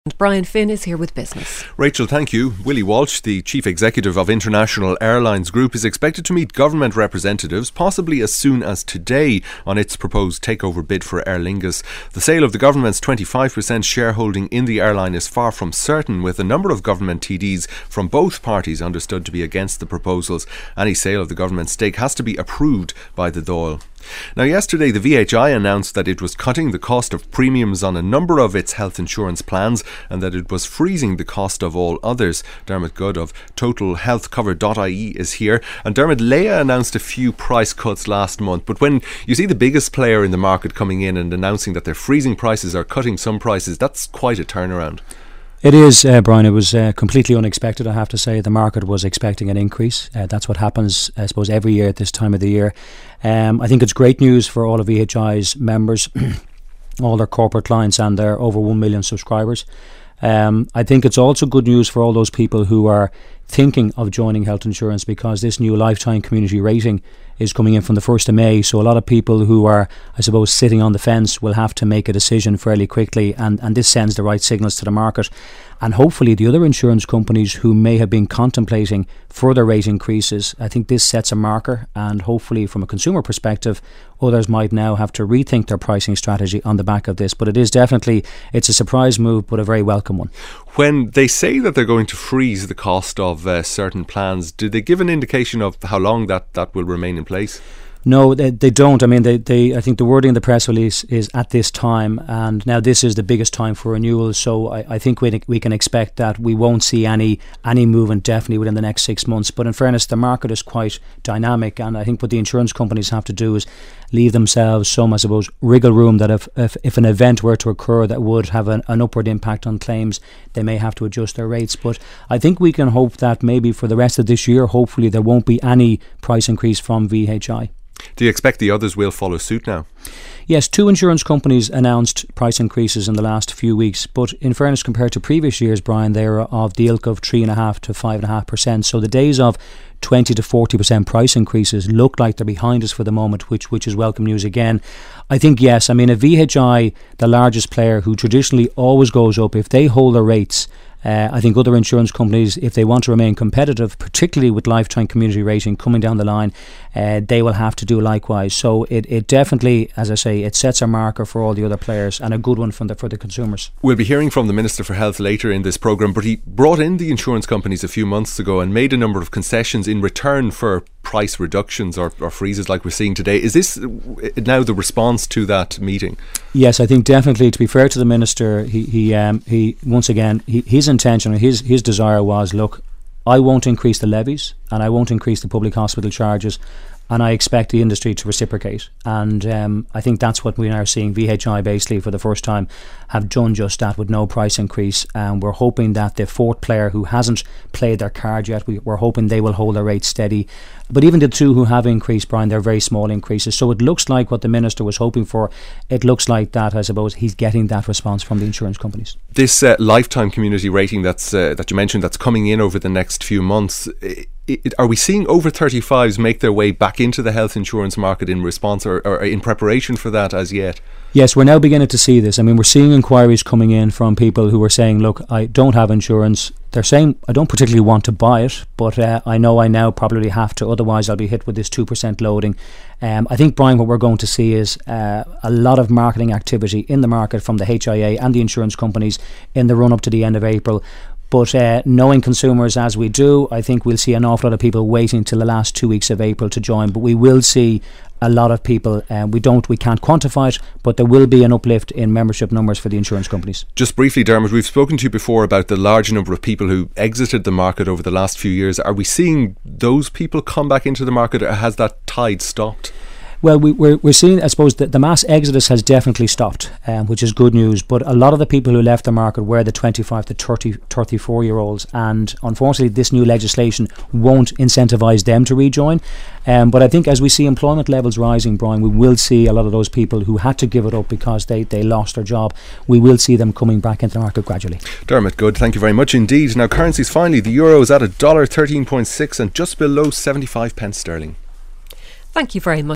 Brian Finn is here with business. Rachel, thank you. Willie Walsh, the Chief Executive of International Airlines Group, is expected to meet government representatives possibly as soon as today on its proposed takeover bid for Aer Lingus. The sale of the government's 25% shareholding in the airline is far from certain, with a number of government TDs from both parties understood to be against the proposals. Any sale of the government's stake has to be approved by the Dáil. Now, yesterday the VHI announced that it was cutting the cost of premiums on a number of its health insurance plans and that it was freezing the cost of all others. Dermot Good of TotalHealthCover.ie is here. And Dermot, Leia announced a few price cuts last month, but when you see the biggest player in the market coming in and announcing that they're freezing prices or cutting some prices, that's quite a turnaround. It is, Brian. It was completely unexpected, I have to say. The market was expecting an increase. That's what happens, I suppose, every year at this time of the year. I think it's great news for all of VHI's members, all their corporate clients and their over 1 million subscribers. I think it's also good news for all those people who are thinking of joining health insurance, because this new lifetime community rating is coming in from the 1st of May. So a lot of people who are, I suppose, sitting on the fence will have to make a decision fairly quickly, and this sends the right signals to the market. And hopefully the other insurance companies who may have been contemplating further rate increases, I think this sets a marker, and hopefully from a consumer perspective others might now have to rethink their pricing strategy on the back of this. But it is definitely, it's a surprise move, but a very welcome one. When they say that they're going to freeze the cost of certain plans, do they give an indication of how long that will remain in place? No, they don't. I mean, they. I think the wording in the press release is at this time, and now this is the biggest time for renewals. So I think we can expect that we won't see any movement definitely within the next 6 months. But in fairness, the market is quite dynamic, and I think what the insurance companies have to do is leave themselves some, I suppose, wriggle room that if an event were to occur that would have an upward impact on claims, they may have to adjust their rates. But I think we can hope that maybe for the rest of this year, hopefully there won't be any price increase from VHI. Do you expect the others will follow suit now? Yes, 2 insurance companies announced price increases in the last few weeks, but in fairness, compared to previous years, Brian, they are of the ilk of 3.5% to 5.5%. So the days of 20 to 40% price increases look like they're behind us for the moment, which is welcome news again. I think, yes, I mean, if VHI, the largest player who traditionally always goes up, if they hold their rates, I think other insurance companies, if they want to remain competitive, particularly with lifetime community rating coming down the line, they will have to do likewise. So it definitely, as I say, it sets a marker for all the other players, and a good one for the consumers. We'll be hearing from the Minister for Health later in this programme, but he brought in the insurance companies a few months ago and made a number of concessions in return for price reductions or freezes like we're seeing today. Is this now the response to that meeting? Yes, I think definitely, to be fair to the Minister, he once again, his intention, his desire was, look, I won't increase the levies and I won't increase the public hospital charges, and I expect the industry to reciprocate. And I think that's what we are seeing. VHI basically for the first time have done just that with no price increase, and we're hoping that the fourth player who hasn't played their card yet, we're hoping they will hold their rates steady. But even the 2 who have increased, Brian, they're very small increases. So it looks like what the Minister was hoping for, it looks like that, I suppose, he's getting that response from the insurance companies. This lifetime community rating that you mentioned, that's coming in over the next few months, are we seeing over 35s make their way back into the health insurance market in response or in preparation for that as yet? Yes, we're now beginning to see this. I mean, we're seeing inquiries coming in from people who are saying, look, I don't have insurance. They're saying, I don't particularly want to buy it, but I know I now probably have to, otherwise I'll be hit with this 2% loading. I think, Brian, what we're going to see is a lot of marketing activity in the market from the HIA and the insurance companies in the run-up to the end of April. But knowing consumers as we do, I think we'll see an awful lot of people waiting till the last 2 weeks of April to join. But we will see a lot of people, we can't quantify it, but there will be an uplift in membership numbers for the insurance companies. Just briefly, Dermot, we've spoken to you before about the large number of people who exited the market over the last few years. Are we seeing those people come back into the market, or has that tide stopped? Well, we're seeing, I suppose, that the mass exodus has definitely stopped, which is good news. But a lot of the people who left the market were the 25 to 34-year-olds. And unfortunately, this new legislation won't incentivise them to rejoin. But I think as we see employment levels rising, Brian, we will see a lot of those people who had to give it up because they lost their job. We will see them coming back into the market gradually. Dermot Good, thank you very much indeed. Now, currencies finally. The euro is at $1.13.6 and just below 75 pence sterling. Thank you very much.